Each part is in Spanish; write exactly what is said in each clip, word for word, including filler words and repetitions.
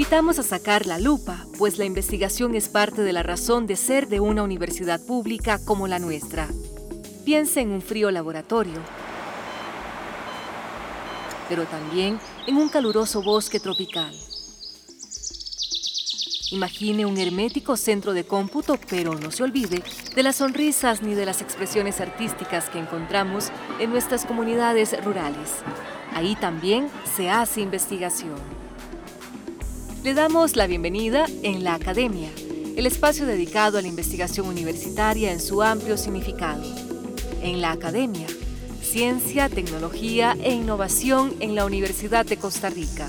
invitamos a sacar la lupa, pues la investigación es parte de la razón de ser de una universidad pública como la nuestra. Piense en un frío laboratorio, pero también en un caluroso bosque tropical. Imagine un hermético centro de cómputo, pero no se olvide de las sonrisas ni de las expresiones artísticas que encontramos en nuestras comunidades rurales. Ahí también se hace investigación. Le damos la bienvenida en La Academia, el espacio dedicado a la investigación universitaria en su amplio significado. En La Academia, ciencia, tecnología e innovación en la Universidad de Costa Rica.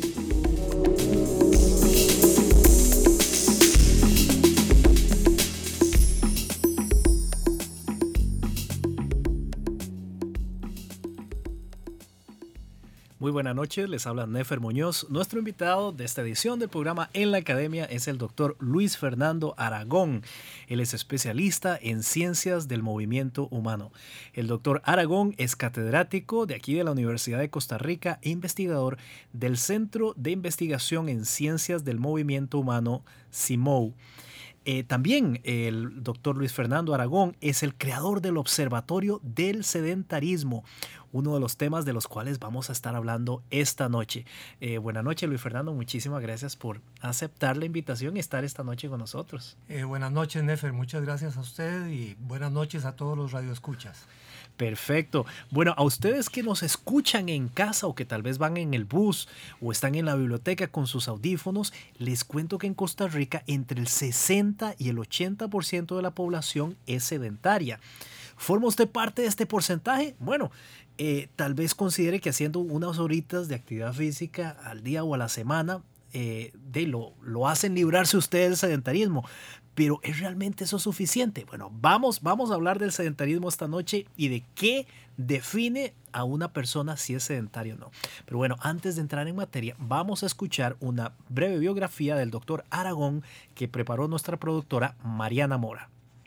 Muy buenas noches, les habla Nefer Muñoz. Nuestro invitado de esta edición del programa En la Academia es el doctor Luis Fernando Aragón. Él es especialista en ciencias del movimiento humano. El doctor Aragón es catedrático de aquí de la Universidad de Costa Rica e investigador del Centro de Investigación en Ciencias del Movimiento Humano, CIMOU. Eh, también el doctor Luis Fernando Aragón es el creador del Observatorio del Sedentarismo, uno de los temas de los cuales vamos a estar hablando esta noche. Eh, buenas noches, Luis Fernando, muchísimas gracias por aceptar la invitación y estar esta noche con nosotros. Eh, buenas noches, Nefer, muchas gracias a usted y buenas noches a todos los radioescuchas. Perfecto. Bueno, a ustedes que nos escuchan en casa o que tal vez van en el bus o están en la biblioteca con sus audífonos, les cuento que en Costa Rica entre el sesenta y el ochenta por ciento de la población es sedentaria. ¿Forma usted parte de este porcentaje? Bueno, eh, tal vez considere que haciendo unas horitas de actividad física al día o a la semana eh, de lo, lo hacen librarse usted del sedentarismo. Pero ¿es realmente eso suficiente? Bueno, vamos, vamos a hablar del sedentarismo esta noche y de qué define a una persona si es sedentario o no. Pero bueno, antes de entrar en materia, vamos a escuchar una breve biografía del doctor Aragón que preparó nuestra productora Mariana Mora.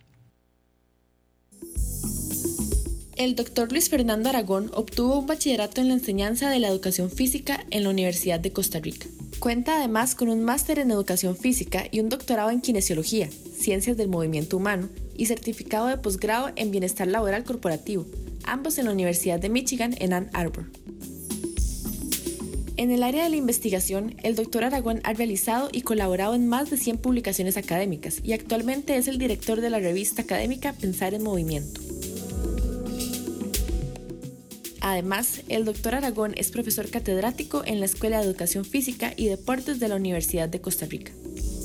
El doctor Luis Fernando Aragón obtuvo un bachillerato en la enseñanza de la educación física en la Universidad de Costa Rica. Cuenta además con un máster en educación física y un doctorado en kinesiología, ciencias del movimiento humano y certificado de posgrado en bienestar laboral corporativo, ambos en la Universidad de Michigan en Ann Arbor. En el área de la investigación, el doctor Aragón ha realizado y colaborado en más de cien publicaciones académicas y actualmente es el director de la revista académica Pensar en Movimiento. Además, el doctor Aragón es profesor catedrático en la Escuela de Educación Física y Deportes de la Universidad de Costa Rica.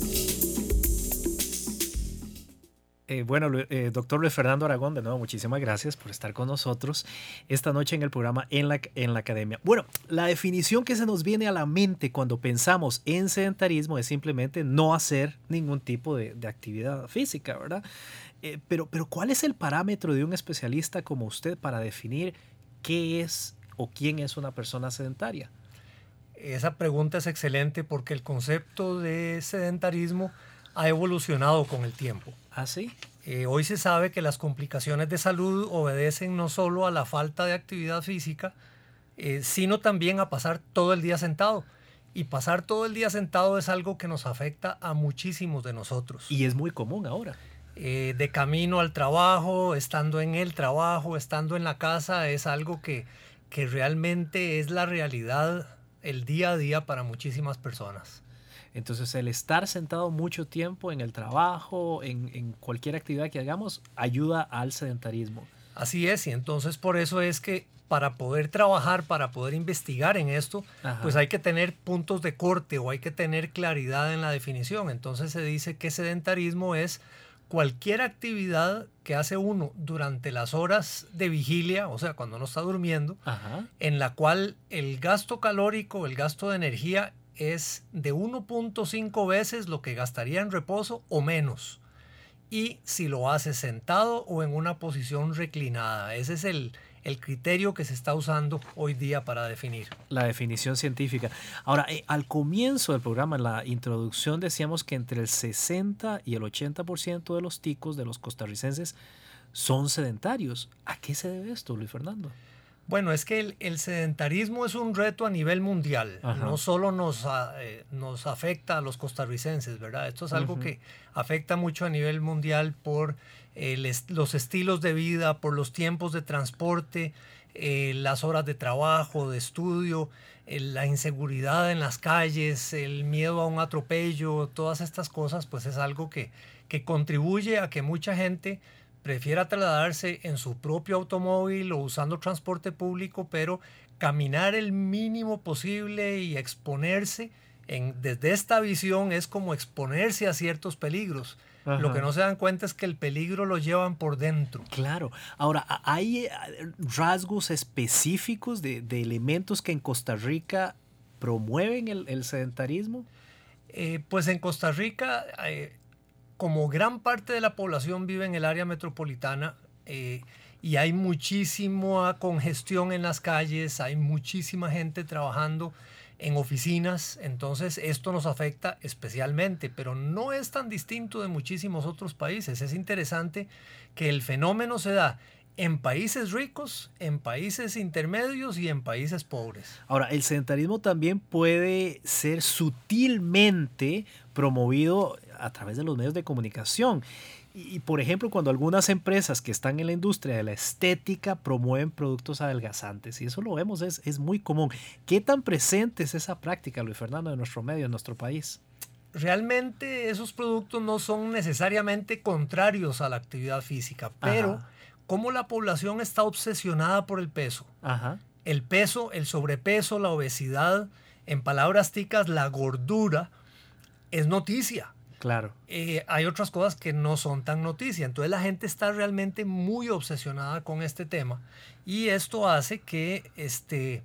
Eh, bueno, eh, doctor Luis Fernando Aragón, de nuevo, muchísimas gracias por estar con nosotros esta noche en el programa en la, en la Academia. Bueno, la definición que se nos viene a la mente cuando pensamos en sedentarismo es simplemente no hacer ningún tipo de, de actividad física, ¿verdad? Eh, pero, pero ¿cuál es el parámetro de un especialista como usted para definir qué es o quién es una persona sedentaria? Esa pregunta es excelente porque el concepto de sedentarismo ha evolucionado con el tiempo. ¿Ah, sí? Eh, hoy se sabe que las complicaciones de salud obedecen no solo a la falta de actividad física, eh, sino también a pasar todo el día sentado. Y pasar todo el día sentado es algo que nos afecta a muchísimos de nosotros. Y es muy común ahora. Eh, de camino al trabajo, estando en el trabajo, estando en la casa, es algo que, que realmente es la realidad, el día a día para muchísimas personas. Entonces el estar sentado mucho tiempo en el trabajo, en, en cualquier actividad que hagamos, ayuda al sedentarismo. Así es, y entonces por eso es que para poder trabajar, para poder investigar en esto, Ajá. pues hay que tener puntos de corte o hay que tener claridad en la definición. Entonces se dice que sedentarismo es cualquier actividad que hace uno durante las horas de vigilia, o sea, cuando no está durmiendo, Ajá. en la cual el gasto calórico, el gasto de energía es de uno punto cinco veces lo que gastaría en reposo o menos. Y si lo hace sentado o en una posición reclinada. Ese es el, el criterio que se está usando hoy día para definir. La definición científica. Ahora, eh, al comienzo del programa, en la introducción, decíamos que entre el sesenta y el ochenta por ciento de los ticos, de los costarricenses, son sedentarios. ¿A qué se debe esto, Luis Fernando? Bueno, es que el, el sedentarismo es un reto a nivel mundial. Ajá. No solo nos, eh, nos afecta a los costarricenses, ¿verdad? Esto es algo uh-huh. que afecta mucho a nivel mundial por el est- los estilos de vida, por los tiempos de transporte, eh, las horas de trabajo, de estudio, eh, la inseguridad en las calles, el miedo a un atropello, todas estas cosas, pues es algo que, que contribuye a que mucha gente prefiera trasladarse en su propio automóvil o usando transporte público, pero caminar el mínimo posible y exponerse, en, desde esta visión es como exponerse a ciertos peligros. Ajá. Lo que no se dan cuenta es que el peligro lo llevan por dentro. Claro. Ahora, ¿hay rasgos específicos de, de elementos que en Costa Rica promueven el, el sedentarismo? Eh, pues en Costa Rica... Eh, como gran parte de la población vive en el área metropolitana eh, y hay muchísima congestión en las calles, hay muchísima gente trabajando en oficinas, entonces esto nos afecta especialmente, pero no es tan distinto de muchísimos otros países. Es interesante que el fenómeno se da en países ricos, en países intermedios y en países pobres. Ahora, el sedentarismo también puede ser sutilmente promovido a través de los medios de comunicación. Y, y, por ejemplo, cuando algunas empresas que están en la industria de la estética promueven productos adelgazantes, y eso lo vemos, es, es muy común. ¿Qué tan presente es esa práctica, Luis Fernando, en nuestro medio, en nuestro país? Realmente esos productos no son necesariamente contrarios a la actividad física, pero... Ajá. Cómo la población está obsesionada por el peso. Ajá. El peso, el sobrepeso, la obesidad, en palabras ticas, la gordura, es noticia. Claro. Eh, hay otras cosas que no son tan noticia. Entonces la gente está realmente muy obsesionada con este tema. Y esto hace que, este,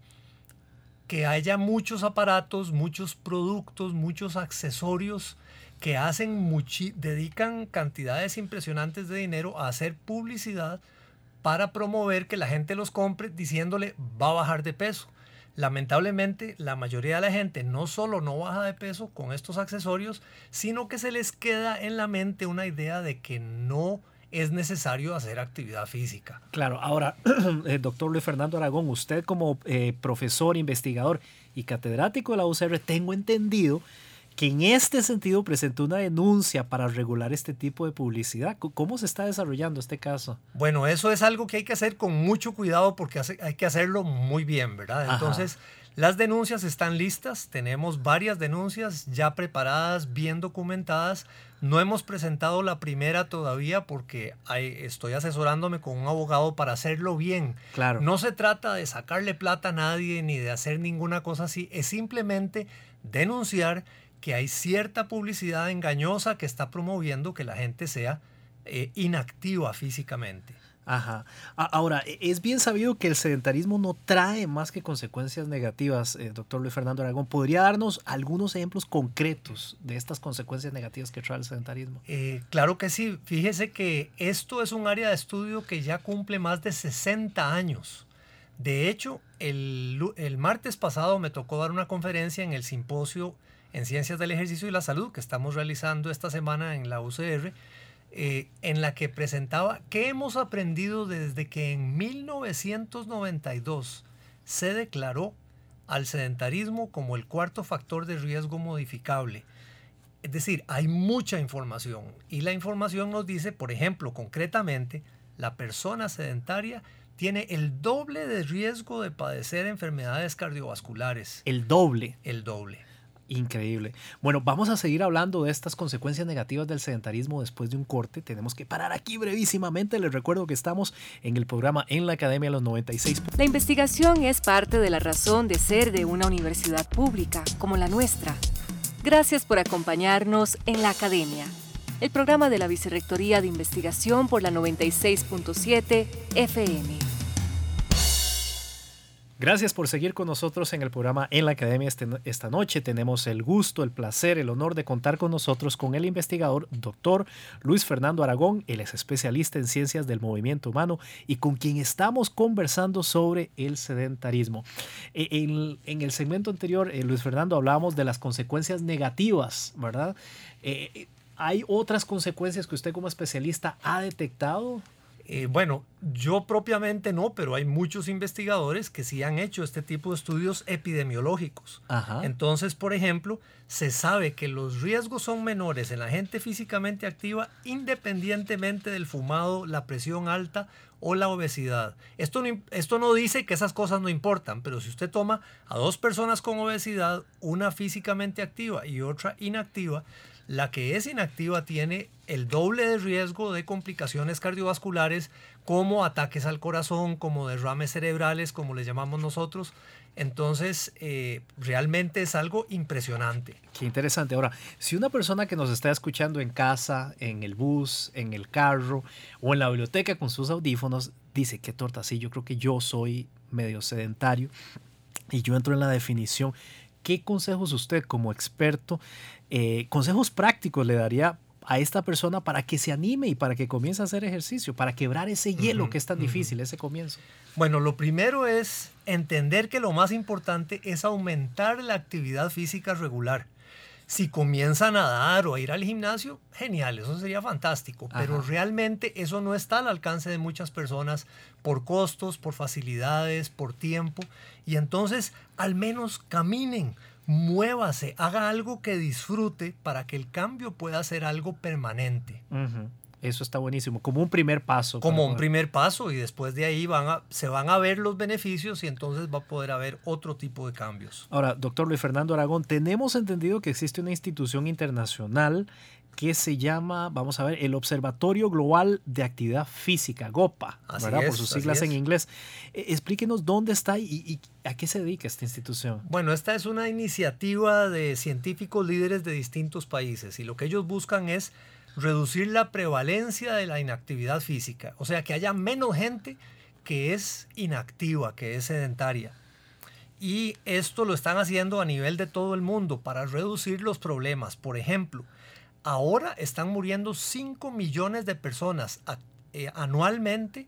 que haya muchos aparatos, muchos productos, muchos accesorios que hacen muchi- dedican cantidades impresionantes de dinero a hacer publicidad para promover que la gente los compre diciéndole va a bajar de peso. Lamentablemente, la mayoría de la gente no solo no baja de peso con estos accesorios, sino que se les queda en la mente una idea de que no es necesario hacer actividad física. Claro, ahora, el doctor Luis Fernando Aragón, usted como eh, profesor, investigador y catedrático de la U C R, tengo entendido que en este sentido presentó una denuncia para regular este tipo de publicidad. ¿Cómo se está desarrollando este caso? Bueno, eso es algo que hay que hacer con mucho cuidado porque hace, hay que hacerlo muy bien, ¿verdad? Ajá. Entonces, las denuncias están listas, tenemos varias denuncias ya preparadas, bien documentadas. No hemos presentado la primera todavía porque hay, estoy asesorándome con un abogado para hacerlo bien. Claro. No se trata de sacarle plata a nadie ni de hacer ninguna cosa así, es simplemente denunciar que hay cierta publicidad engañosa que está promoviendo que la gente sea eh, inactiva físicamente. Ajá. Ahora, es bien sabido que el sedentarismo no trae más que consecuencias negativas, eh, doctor Luis Fernando Aragón. ¿Podría darnos algunos ejemplos concretos de estas consecuencias negativas que trae el sedentarismo? Eh, claro que sí. Fíjese que esto es un área de estudio que ya cumple más de sesenta años. De hecho, el, el martes pasado me tocó dar una conferencia en el simposio en Ciencias del Ejercicio y la Salud, que estamos realizando esta semana en la U C R, eh, en la que presentaba qué hemos aprendido desde que en mil novecientos noventa y dos se declaró al sedentarismo como el cuarto factor de riesgo modificable. Es decir, hay mucha información y la información nos dice, por ejemplo, concretamente, la persona sedentaria tiene el doble de riesgo de padecer enfermedades cardiovasculares. ¿El doble? El doble. Increíble. Bueno, vamos a seguir hablando de estas consecuencias negativas del sedentarismo después de un corte. Tenemos que parar aquí brevísimamente. Les recuerdo que estamos en el programa En la Academia Los noventa y seis. La investigación es parte de la razón de ser de una universidad pública como la nuestra. Gracias por acompañarnos en La Academia, el programa de la Vicerrectoría de Investigación por la noventa y seis punto siete F M. Gracias por seguir con nosotros en el programa En la Academia. Este, esta noche tenemos el gusto, el placer, el honor de contar con nosotros con el investigador doctor Luis Fernando Aragón. Él es especialista en ciencias del movimiento humano y con quien estamos conversando sobre el sedentarismo. En, en el segmento anterior, eh, Luis Fernando, hablábamos de las consecuencias negativas, ¿verdad? Eh, ¿Hay otras consecuencias que usted como especialista ha detectado Eh, bueno, yo propiamente no, pero hay muchos investigadores que sí han hecho este tipo de estudios epidemiológicos. Ajá. Entonces, por ejemplo, se sabe que los riesgos son menores en la gente físicamente activa independientemente del fumado, la presión alta o la obesidad. Esto no, esto no dice que esas cosas no importan, pero si usted toma a dos personas con obesidad, una físicamente activa y otra inactiva, la que es inactiva tiene el doble de riesgo de complicaciones cardiovasculares como ataques al corazón, como derrames cerebrales, como les llamamos nosotros. Entonces, eh, realmente es algo impresionante. Qué interesante. Ahora, si una persona que nos está escuchando en casa, en el bus, en el carro o en la biblioteca con sus audífonos, dice, qué torta, sí, yo creo que yo soy medio sedentario y yo entro en la definición. ¿Qué consejos usted como experto, eh, consejos prácticos le daría a esta persona para que se anime y para que comience a hacer ejercicio, para quebrar ese hielo uh-huh, que es tan uh-huh. difícil, ese comienzo? Bueno, lo primero es entender que lo más importante es aumentar la actividad física regular. Si comienza a nadar o a ir al gimnasio, genial, eso sería fantástico. Ajá. Pero realmente eso no está al alcance de muchas personas por costos, por facilidades, por tiempo. Y entonces, al menos caminen, muévase, haga algo que disfrute para que el cambio pueda ser algo permanente. Uh-huh. Eso está buenísimo, como un primer paso. Como un primer paso, y después de ahí van a, se van a ver los beneficios y entonces va a poder haber otro tipo de cambios. Ahora, doctor Luis Fernando Aragón, tenemos entendido que existe una institución internacional que se llama, vamos a ver, el Observatorio Global de Actividad Física, GOPA, así ¿verdad? Es, por sus siglas en inglés. Eh, explíquenos dónde está y, y a qué se dedica esta institución. Bueno, esta es una iniciativa de científicos líderes de distintos países y lo que ellos buscan es reducir la prevalencia de la inactividad física, o sea, que haya menos gente que es inactiva, que es sedentaria. Y esto lo están haciendo a nivel de todo el mundo para reducir los problemas. Por ejemplo, ahora están muriendo cinco millones de personas eh, anualmente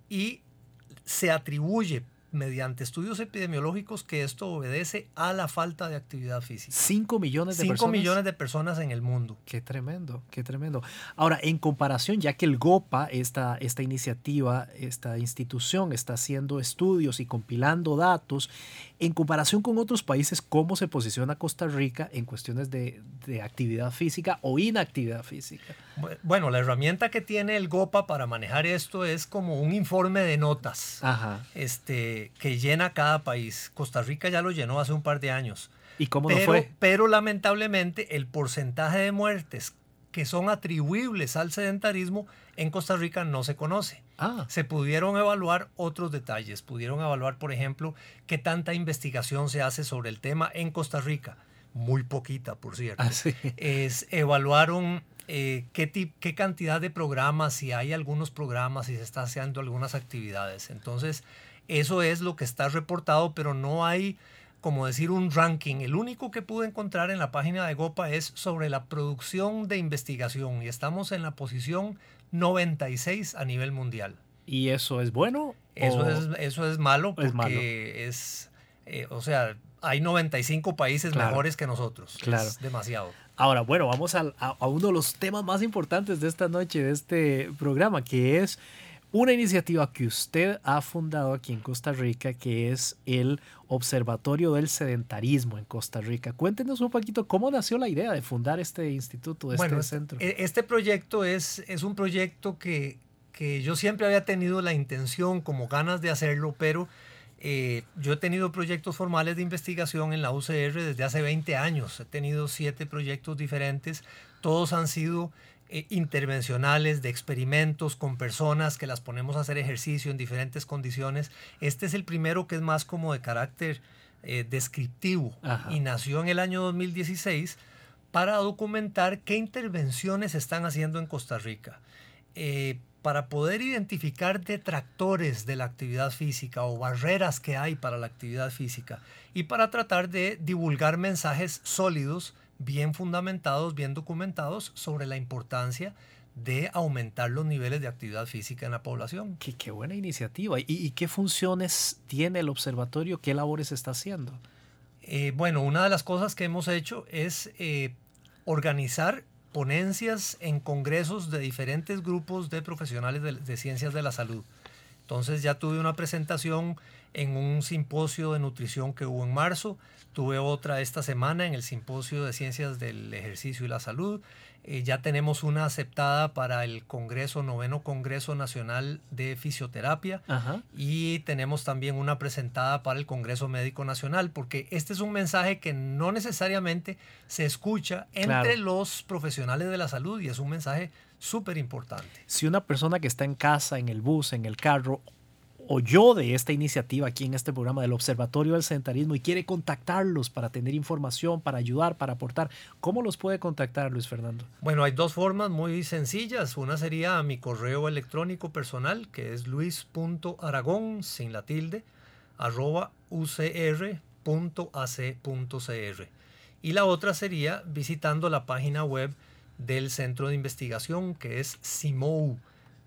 y se atribuye mediante estudios epidemiológicos que esto obedece a la falta de actividad física. cinco millones de cinco personas. cinco millones de personas en el mundo. Qué tremendo, qué tremendo. Ahora, en comparación, ya que el GOPA, esta, esta iniciativa, esta institución está haciendo estudios y compilando datos, en comparación con otros países, ¿cómo se posiciona Costa Rica en cuestiones de, de actividad física o inactividad física? Bueno, la herramienta que tiene el GOPA para manejar esto es como un informe de notas. Ajá. Este, que llena cada país. Costa Rica ya lo llenó hace un par de años. ¿Y cómo pero, no fue? Pero lamentablemente el porcentaje de muertes que son atribuibles al sedentarismo en Costa Rica no se conoce. Ah. Se pudieron evaluar otros detalles. Pudieron evaluar, por ejemplo, qué tanta investigación se hace sobre el tema en Costa Rica. Muy poquita, por cierto. Ah, sí. Es, evaluaron eh, qué, tip, qué cantidad de programas, si hay algunos programas, si se está haciendo algunas actividades. Entonces, eso es lo que está reportado, pero no hay, como decir, un ranking. El único que pude encontrar en la página de GOPA es sobre la producción de investigación y estamos en la posición noventa y seis a nivel mundial. ¿Y eso es bueno? Eso, o... es, eso es malo porque es, malo. es eh, o sea, hay noventa y cinco países claro. mejores que nosotros. Claro. Es demasiado. Ahora, bueno, vamos a, a, a uno de los temas más importantes de esta noche, de este programa, que es una iniciativa que usted ha fundado aquí en Costa Rica, que es el Observatorio del Sedentarismo en Costa Rica. Cuéntenos un poquito cómo nació la idea de fundar este instituto, bueno, este centro. Este proyecto es, es un proyecto que, que yo siempre había tenido la intención, como ganas de hacerlo, pero eh, yo he tenido proyectos formales de investigación en la U C R desde hace veinte años. He tenido siete proyectos diferentes, todos han sido Eh, intervencionales, de experimentos con personas que las ponemos a hacer ejercicio en diferentes condiciones. Este es el primero que es más como de carácter eh, descriptivo. Ajá. Y nació en el año dos mil dieciséis para documentar qué intervenciones se están haciendo en Costa Rica, eh, para poder identificar detractores de la actividad física o barreras que hay para la actividad física y para tratar de divulgar mensajes sólidos, bien fundamentados, bien documentados sobre la importancia de aumentar los niveles de actividad física en la población. Qué, qué buena iniciativa. ¿Y, ¿Y qué funciones tiene el observatorio? ¿Qué labores está haciendo? Eh, bueno, una de las cosas que hemos hecho es eh, organizar ponencias en congresos de diferentes grupos de profesionales de, de ciencias de la salud. Entonces ya tuve una presentación en un simposio de nutrición que hubo en marzo, tuve otra esta semana en el simposio de ciencias del ejercicio y la salud. Eh, ya tenemos una aceptada para el Congreso, noveno Congreso Nacional de Fisioterapia. Ajá. Y tenemos también una presentada para el Congreso Médico Nacional, porque este es un mensaje que no necesariamente se escucha entre claro. los profesionales de la salud y es un mensaje súper importante. Si una persona que está en casa, en el bus, en el carro, oyó de esta iniciativa aquí en este programa del Observatorio del Sedentarismo y quiere contactarlos para tener información, para ayudar, para aportar, ¿cómo los puede contactar, Luis Fernando? Bueno, hay dos formas muy sencillas. Una sería a mi correo electrónico personal, que es luis punto aragón, sin la tilde, arroba u c r punto a c punto c r. Y la otra sería visitando la página web del Centro de Investigación, que es CIMOHU,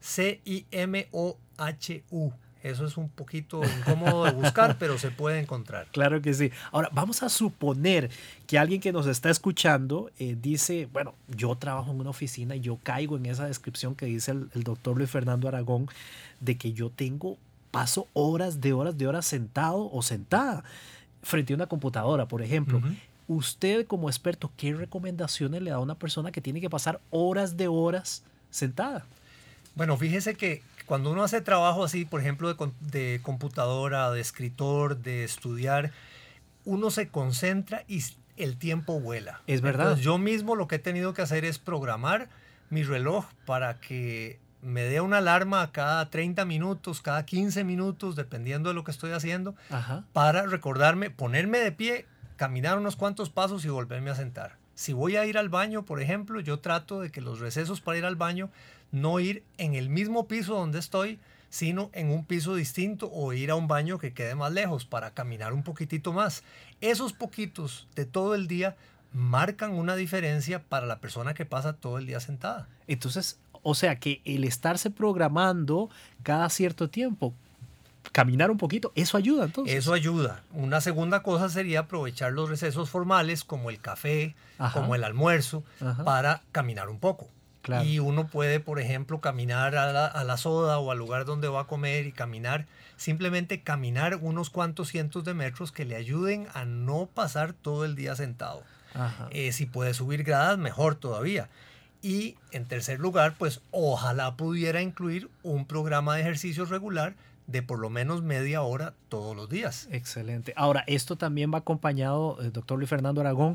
C I M O H U. Eso es un poquito incómodo de buscar, pero se puede encontrar. Claro que sí. Ahora, vamos a suponer que alguien que nos está escuchando eh, dice, bueno, yo trabajo en una oficina y yo caigo en esa descripción que dice el, el doctor Luis Fernando Aragón, de que yo tengo, paso horas de horas de horas sentado o sentada frente a una computadora, por ejemplo. Uh-huh. Usted, como experto, ¿qué recomendaciones le da a una persona que tiene que pasar horas de horas sentada? Bueno, fíjese que cuando uno hace trabajo así, por ejemplo, de, de computadora, de escritor, de estudiar, uno se concentra y el tiempo vuela. Es verdad. Entonces, yo mismo lo que he tenido que hacer es programar mi reloj para que me dé una alarma a cada treinta minutos, cada quince minutos, dependiendo de lo que estoy haciendo, Ajá. para recordarme, ponerme de pie, caminar unos cuantos pasos y volverme a sentar. Si voy a ir al baño, por ejemplo, yo trato de que los recesos para ir al baño no ir en el mismo piso donde estoy, sino en un piso distinto o ir a un baño que quede más lejos para caminar un poquitito más. Esos poquitos de todo el día marcan una diferencia para la persona que pasa todo el día sentada. Entonces, o sea que el estarse programando cada cierto tiempo, caminar un poquito, eso ayuda entonces. Eso ayuda. Una segunda cosa sería aprovechar los recesos formales como el café, Ajá. como el almuerzo, Ajá. para caminar un poco. Claro. Y uno puede, por ejemplo, caminar a la, a la soda o al lugar donde va a comer y caminar, simplemente caminar unos cuantos cientos de metros que le ayuden a no pasar todo el día sentado. Eh, si puede subir gradas, mejor todavía. Y en tercer lugar, pues ojalá pudiera incluir un programa de ejercicio regular de por lo menos media hora todos los días. Excelente. Ahora, esto también va acompañado, eh, doctor Luis Fernando Aragón,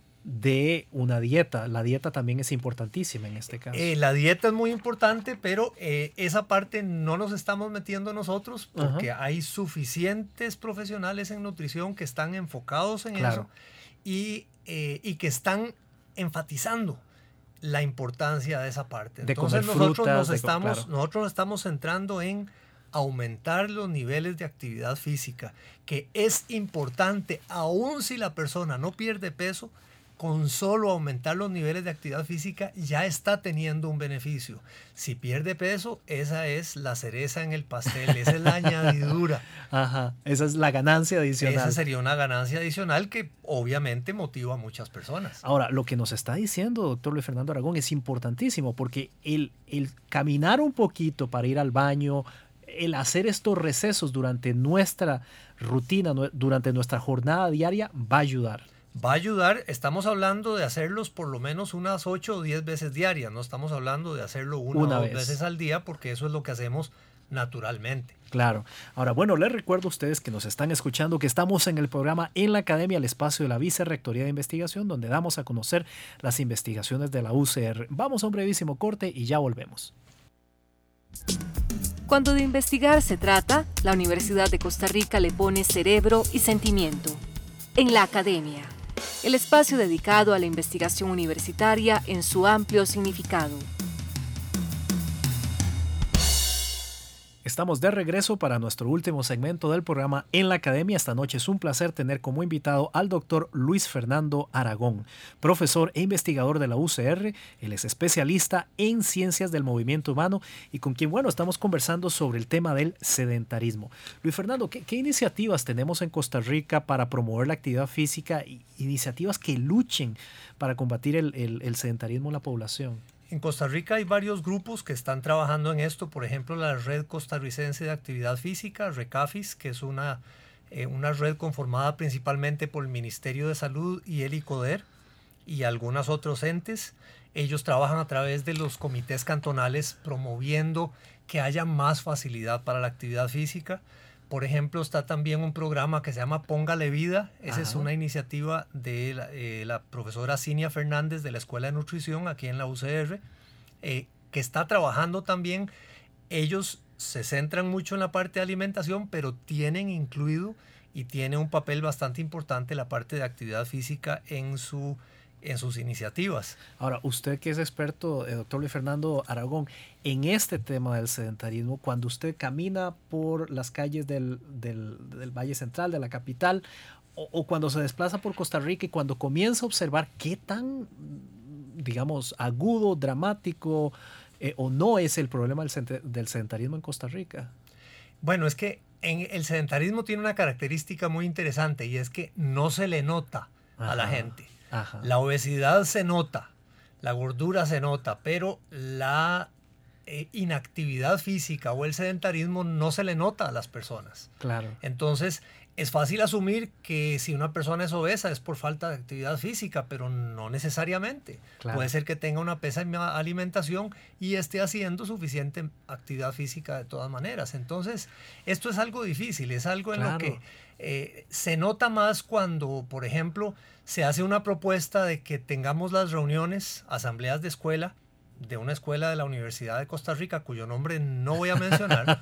de una dieta. La dieta también es importantísima en este caso. Eh, la dieta es muy importante, pero eh, esa parte no nos estamos metiendo nosotros porque Ajá. hay suficientes profesionales en nutrición que están enfocados en claro. eso y, eh, y que están enfatizando la importancia de esa parte. De Entonces comer nosotros, frutas, nos de estamos, claro. nosotros nos estamos centrando en aumentar los niveles de actividad física, que es importante, aun si la persona no pierde peso, con solo aumentar los niveles de actividad física ya está teniendo un beneficio. Si pierde peso, esa es la cereza en el pastel, esa es la añadidura. Ajá, esa es la ganancia adicional. Esa sería una ganancia adicional que obviamente motiva a muchas personas. Ahora, lo que nos está diciendo, doctor Luis Fernando Aragón, es importantísimo porque el, el caminar un poquito para ir al baño, el hacer estos recesos durante nuestra rutina, durante nuestra jornada diaria, va a ayudar. Va a ayudar, estamos hablando de hacerlos por lo menos unas ocho o diez veces diarias, no estamos hablando de hacerlo una, una o dos vez. veces al día porque eso es lo que hacemos naturalmente. Claro. Ahora, bueno, les recuerdo a ustedes que nos están escuchando que estamos en el programa En la Academia, el espacio de la Vicerrectoría de Investigación, donde damos a conocer las investigaciones de la U C R. Vamos a un brevísimo corte y ya volvemos. Cuando de investigar se trata, la Universidad de Costa Rica le pone cerebro y sentimiento. En la Academia, el espacio dedicado a la investigación universitaria en su amplio significado. Estamos de regreso para nuestro último segmento del programa En la Academia. Esta noche es un placer tener como invitado al doctor Luis Fernando Aragón, profesor e investigador de la U C R. Él es especialista en ciencias del movimiento humano y con quien, bueno, estamos conversando sobre el tema del sedentarismo. Luis Fernando, ¿qué, qué iniciativas tenemos en Costa Rica para promover la actividad física y iniciativas que luchen para combatir el, el, el sedentarismo en la población? En Costa Rica hay varios grupos que están trabajando en esto, por ejemplo la Red Costarricense de Actividad Física, RECAFIS, que es una, eh, una red conformada principalmente por el Ministerio de Salud y el ICODER y algunos otros entes. Ellos trabajan a través de los comités cantonales promoviendo que haya más facilidad para la actividad física. Por ejemplo, está también un programa que se llama Póngale Vida. Esa es una iniciativa de la, eh, la profesora Cinia Fernández de la Escuela de Nutrición aquí en la U C R, eh, que está trabajando también. Ellos se centran mucho en la parte de alimentación, pero tienen incluido y tiene un papel bastante importante la parte de actividad física en su en sus iniciativas. Ahora, usted que es experto, eh, doctor Luis Fernando Aragón, en este tema del sedentarismo, cuando usted camina por las calles del, del, del Valle Central, de la capital, o, o cuando se desplaza por Costa Rica y cuando comienza a observar qué tan, digamos, agudo, dramático eh, o no es el problema del, del sedentarismo en Costa Rica. Bueno, es que en el sedentarismo tiene una característica muy interesante y es que no se le nota Ajá. a la gente. Ajá. La obesidad se nota, la gordura se nota, pero la eh, inactividad física o el sedentarismo no se le nota a las personas. Claro. Entonces, es fácil asumir que si una persona es obesa es por falta de actividad física, pero no necesariamente. Claro. Puede ser que tenga una pésima alimentación y esté haciendo suficiente actividad física de todas maneras. Entonces, esto es algo difícil, es algo en claro. lo que eh, se nota más cuando, por ejemplo, se hace una propuesta de que tengamos las reuniones, asambleas de escuela, de una escuela de la Universidad de Costa Rica, cuyo nombre no voy a mencionar.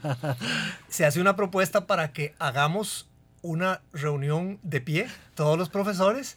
Se hace una propuesta para que hagamos una reunión de pie, todos los profesores,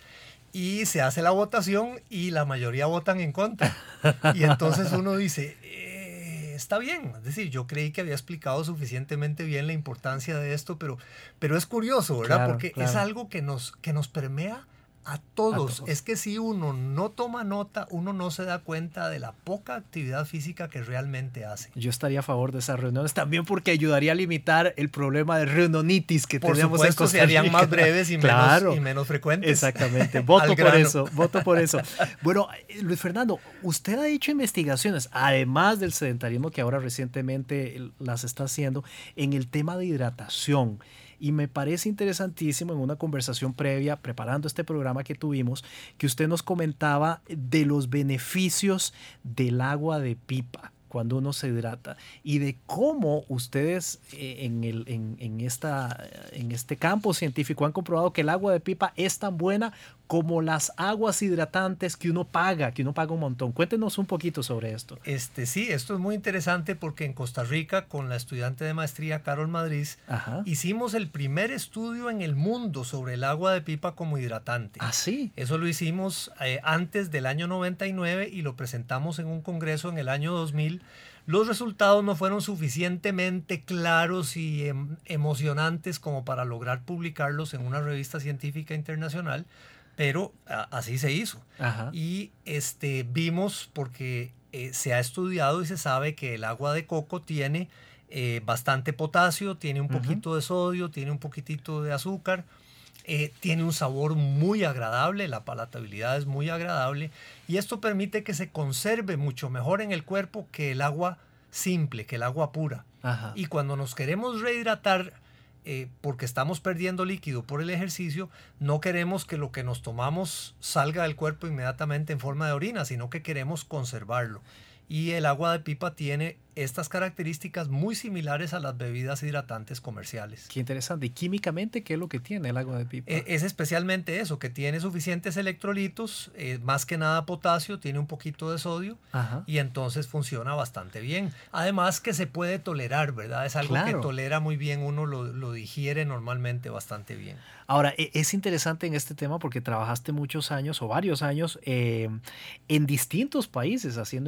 y se hace la votación y la mayoría votan en contra. Y entonces uno dice, eh, está bien. Es decir, yo creí que había explicado suficientemente bien la importancia de esto, pero, pero es curioso, ¿verdad? Claro, Porque claro. es algo que nos, que nos permea A todos. a todos. Es que si uno no toma nota, uno no se da cuenta de la poca actividad física que realmente hace. Yo estaría a favor de esas reuniones también porque ayudaría a limitar el problema de reunionitis que por tenemos supuesto, en Costa se Rica. harían más breves y, claro. menos, y menos frecuentes. Exactamente. Voto por eso. Voto por eso. Bueno, Luis Fernando, usted ha hecho investigaciones, además del sedentarismo que ahora recientemente las está haciendo, en el tema de hidratación. Y me parece interesantísimo en una conversación previa, preparando este programa que tuvimos, que usted nos comentaba de los beneficios del agua de pipa cuando uno se hidrata y de cómo ustedes eh, en, el, en, en, esta, en este campo científico han comprobado que el agua de pipa es tan buena como las aguas hidratantes que uno paga, que uno paga un montón. Cuéntenos un poquito sobre esto. Este, sí, esto es muy interesante porque en Costa Rica, con la estudiante de maestría Carol Madrid, Ajá. hicimos el primer estudio en el mundo sobre el agua de pipa como hidratante. ¿Ah, sí? Eso lo hicimos eh, antes del año noventa y nueve y lo presentamos en un congreso en el año dos mil. Los resultados no fueron suficientemente claros y em, emocionantes como para lograr publicarlos en una revista científica internacional, pero a, así se hizo. Ajá. Y este, vimos, porque eh, se ha estudiado y se sabe que el agua de coco tiene eh, bastante potasio, tiene un poquito uh-huh. de sodio, tiene un poquitito de azúcar, eh, tiene un sabor muy agradable, la palatabilidad es muy agradable, y esto permite que se conserve mucho mejor en el cuerpo que el agua simple, que el agua pura. Ajá. Y cuando nos queremos rehidratar, Eh, porque estamos perdiendo líquido por el ejercicio, no queremos que lo que nos tomamos salga del cuerpo inmediatamente en forma de orina, sino que queremos conservarlo. Y el agua de pipa tiene estas características muy similares a las bebidas hidratantes comerciales. Qué interesante. ¿Y químicamente qué es lo que tiene el agua de pipa? Eh, es especialmente eso, que tiene suficientes electrolitos, eh, más que nada potasio, tiene un poquito de sodio, Ajá. y entonces funciona bastante bien. Además que se puede tolerar, ¿verdad? Es algo claro. que tolera muy bien, uno lo, lo digiere normalmente bastante bien. Ahora, es interesante en este tema porque trabajaste muchos años o varios años eh, en distintos países haciendo investigación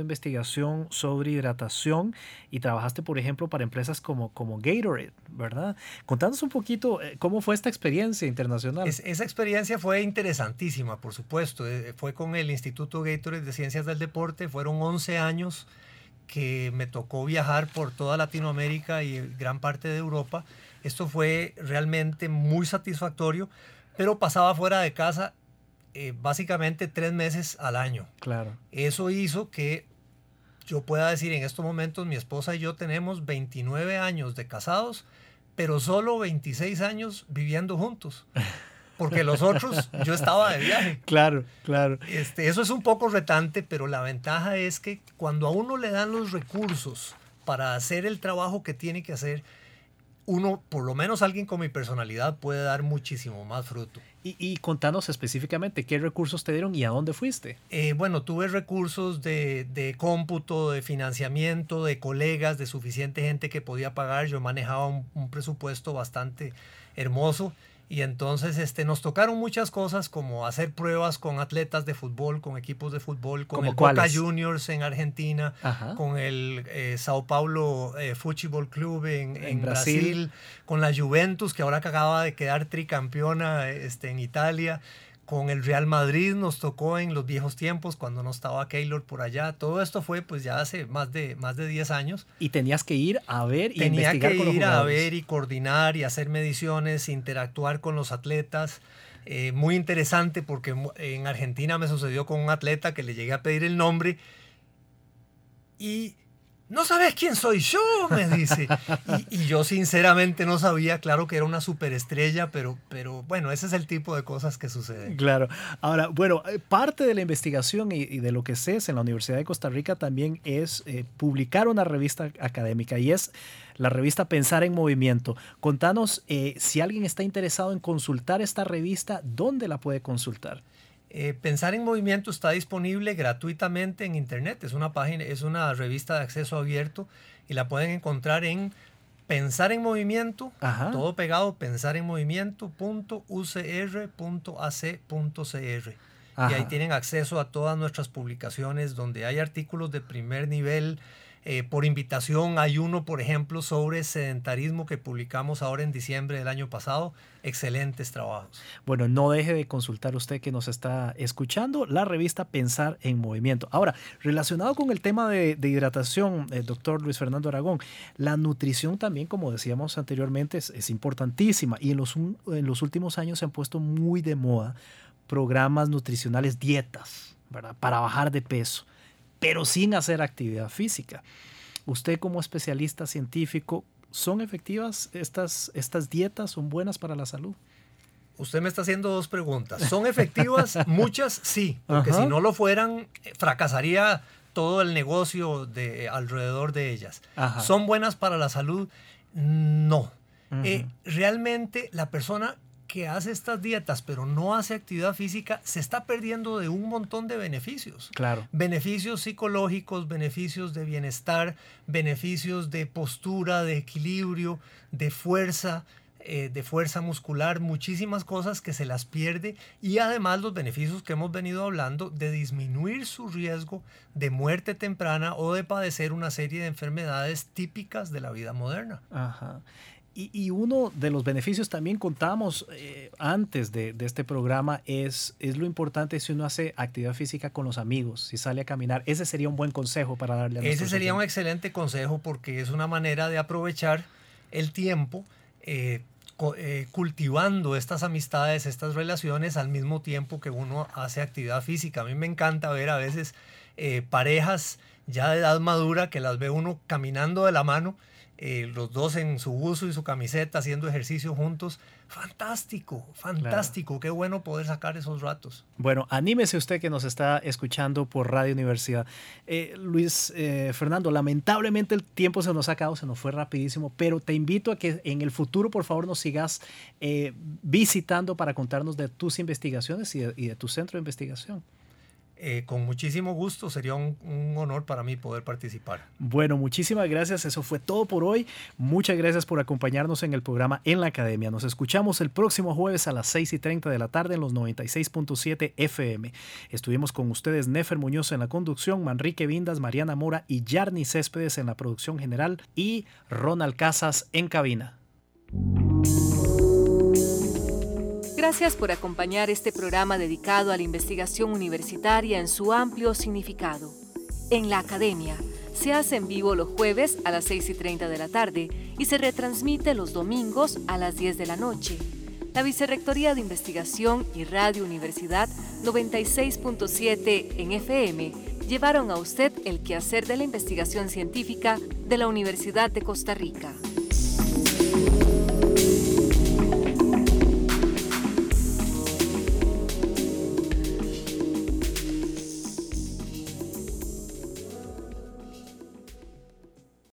investigación sobre hidratación y trabajaste, por ejemplo, para empresas como, como Gatorade, ¿verdad? Contanos un poquito eh, cómo fue esta experiencia internacional. Es, esa experiencia fue interesantísima, por supuesto. Eh, fue con el Instituto Gatorade de Ciencias del Deporte. Fueron once años que me tocó viajar por toda Latinoamérica y gran parte de Europa. Esto fue realmente muy satisfactorio, pero pasaba fuera de casa eh, básicamente tres meses al año. Claro. Eso hizo que yo pueda decir en estos momentos, mi esposa y yo tenemos veintinueve años de casados, pero solo veintiséis años viviendo juntos. Porque los otros, yo estaba de viaje. Claro, claro. Este, eso es un poco retante, pero la ventaja es que cuando a uno le dan los recursos para hacer el trabajo que tiene que hacer, uno, por lo menos alguien con mi personalidad, puede dar muchísimo más fruto. Y, y contanos específicamente qué recursos te dieron y a dónde fuiste. Eh, bueno, tuve recursos de, de cómputo, de financiamiento, de colegas, de suficiente gente que podía pagar. Yo manejaba un, un presupuesto bastante hermoso. Y entonces este, nos tocaron muchas cosas como hacer pruebas con atletas de fútbol, con equipos de fútbol, con el Boca Juniors en Argentina, Ajá. con el eh, Sao Paulo eh, Futebol Club en, en, en Brasil. Brasil, con la Juventus que ahora acaba de quedar tricampeona este, en Italia, con el Real Madrid nos tocó en los viejos tiempos cuando no estaba Keylor por allá. Todo esto fue pues ya hace más de, más de diez años. Y tenías que ir a ver y Tenía investigar que con los ir jugadores. a ver y coordinar y hacer mediciones, interactuar con los atletas. Eh, muy interesante porque en Argentina me sucedió con un atleta que le llegué a pedir el nombre y ¿no sabes quién soy yo? Me dice. Y, y yo sinceramente no sabía, claro que era una superestrella, pero, pero bueno, ese es el tipo de cosas que suceden. Claro. Ahora, bueno, parte de la investigación y, y de lo que sé en la Universidad de Costa Rica también es eh, publicar una revista académica y es la revista Pensar en Movimiento. Contanos, eh, si alguien está interesado en consultar esta revista, ¿dónde la puede consultar? Eh, Pensar en Movimiento está disponible gratuitamente en internet. Es una página, es una revista de acceso abierto y la pueden encontrar en Pensar en Movimiento, Ajá. todo pegado, pensar en movimiento punto u c r punto a c punto c r. Y ahí tienen acceso a todas nuestras publicaciones donde hay artículos de primer nivel. Eh, por invitación hay uno, por ejemplo, sobre sedentarismo que publicamos ahora en diciembre del año pasado. Excelentes trabajos. Bueno, no deje de consultar usted que nos está escuchando la revista Pensar en Movimiento. Ahora, relacionado con el tema de, de hidratación, el doctor Luis Fernando Aragón, la nutrición también, como decíamos anteriormente, es, es importantísima y en los, en los últimos años se han puesto muy de moda programas nutricionales, dietas, ¿verdad? Para bajar de peso, pero sin hacer actividad física. Usted como especialista científico, ¿son efectivas estas, estas dietas? ¿Son buenas para la salud? Usted me está haciendo dos preguntas. ¿Son efectivas? Muchas sí, porque Ajá. si no lo fueran, fracasaría todo el negocio de, alrededor de ellas. Ajá. ¿Son buenas para la salud? No. Uh-huh. Eh, realmente la persona que hace estas dietas pero no hace actividad física se está perdiendo de un montón de beneficios. Claro. Beneficios psicológicos, beneficios de bienestar, beneficios de postura, de equilibrio, de fuerza, eh, de fuerza muscular, muchísimas cosas que se las pierde y además los beneficios que hemos venido hablando de disminuir su riesgo de muerte temprana o de padecer una serie de enfermedades típicas de la vida moderna. Ajá. Y, y uno de los beneficios también contamos eh, antes de, de este programa es, es lo importante si uno hace actividad física con los amigos, si sale a caminar. Ese sería un buen consejo para darle a Ese sería oyentes. Un excelente consejo porque es una manera de aprovechar el tiempo eh, co- eh, cultivando estas amistades, estas relaciones al mismo tiempo que uno hace actividad física. A mí me encanta ver a veces eh, parejas ya de edad madura que las ve uno caminando de la mano, Eh, los dos en su buzo y su camiseta haciendo ejercicio juntos. Fantástico, fantástico. Claro. Qué bueno poder sacar esos ratos. Bueno, anímese usted que nos está escuchando por Radio Universidad. Eh, Luis eh, Fernando, lamentablemente el tiempo se nos ha acabado, se nos fue rapidísimo, pero te invito a que en el futuro, por favor, nos sigas eh, visitando para contarnos de tus investigaciones y de, y de tu centro de investigación. Eh, con muchísimo gusto, sería un, un honor para mí poder participar. Bueno, muchísimas gracias, eso fue todo por hoy. Muchas gracias por acompañarnos en el programa En la Academia. Nos escuchamos el próximo jueves a las seis y treinta de la tarde en los noventa y seis punto siete F M. Estuvimos con ustedes Nefer Muñoz en la conducción, Manrique Vindas, Mariana Mora y Yarni Céspedes en la producción general y Ronald Casas en cabina. Gracias por acompañar este programa dedicado a la investigación universitaria en su amplio significado. En la Academia se hace en vivo los jueves a las seis y treinta de la tarde y se retransmite los domingos a las diez de la noche. La Vicerrectoría de Investigación y Radio Universidad noventa y seis punto siete en F M llevaron a usted el quehacer de la investigación científica de la Universidad de Costa Rica.